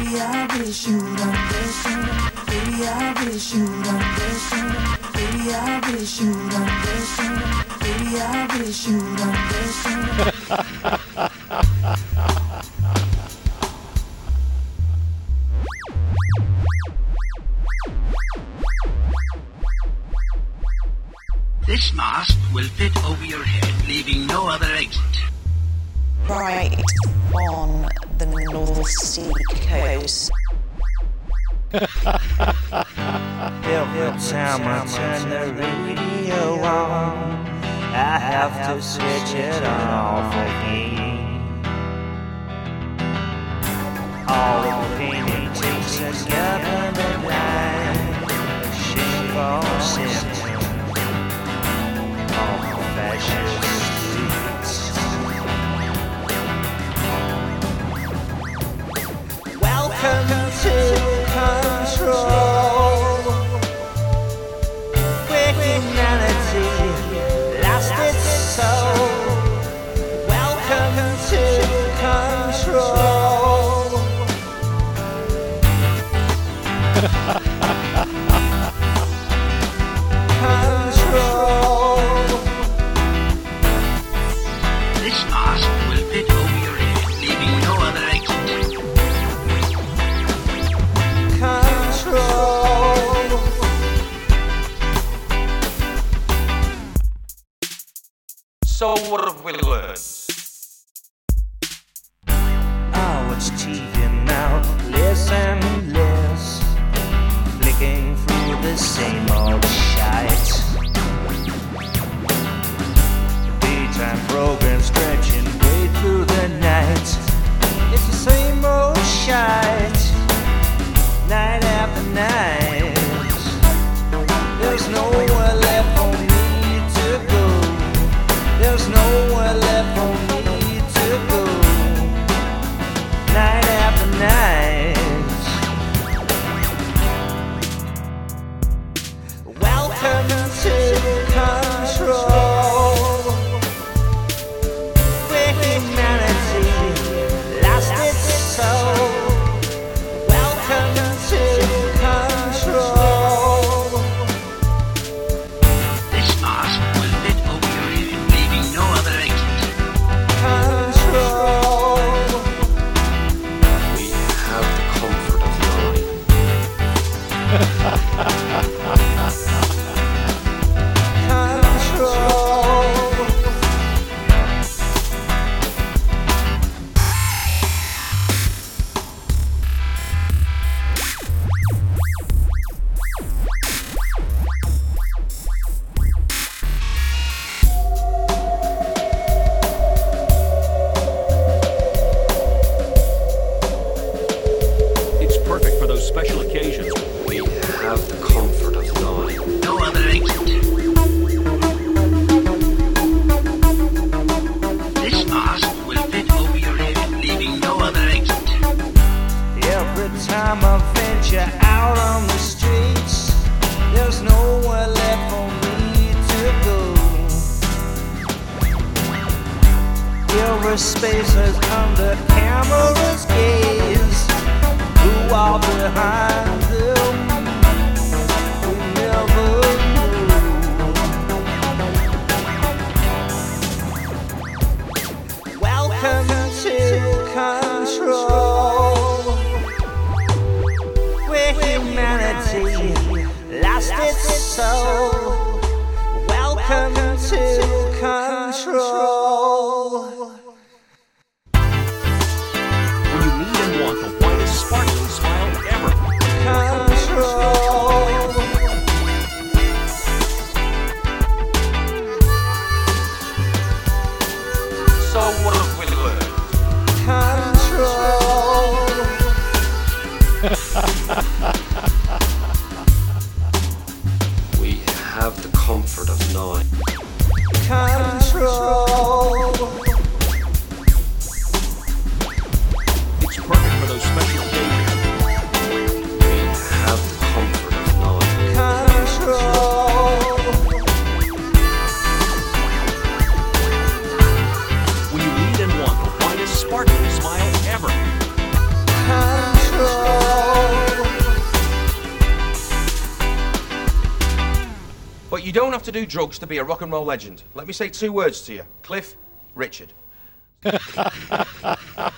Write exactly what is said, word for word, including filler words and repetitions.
Baby, I wish you'd understand. Baby, I wish you'd understand. Baby, I wish you'd understand. Baby, I wish you'd understand. This mask will fit over your head, leaving no other exit. Right on the North Sea coast. Every time I turn the radio on, I have to switch it off again. All the painting takes together the night, a shameful symptom of fascist streets. Welcome to control, where humanity lost its soul. Welcome to control. Control. This mask will fit over your head, leaving no other exit. Control. So what have we learned? I watch T V now, listen less, flicking through the same old shite. Daytime program stretching way through the night. It's the same old shite, night after night. There's nowhere left for me to go. There's nowhere left for me to go. Night after night. Welcome to control, where humanity lost its soul. Welcome to control. This mask will fit over your head, leaving no other exit. Control. We have the comfort of knowing. Control. It's perfect for those special occasions. We have the comfort of knowing. No other exit. This mask will fit over your head, leaving no other exit. Every time I venture out on the streets, there's nowhere left for me to go. Every space is under camera's gaze. Who are behind them? We never knew. Welcome to control, where humanity lost its soul. Welcome to control. When you need and want the whitest, sparkling smile ever. Control. So what have we learned? Control. We have the comfort of knowing. Control. It's perfect for those special But you don't have to do drugs to be a rock and roll legend. Let me say two words to you. Cliff Richard.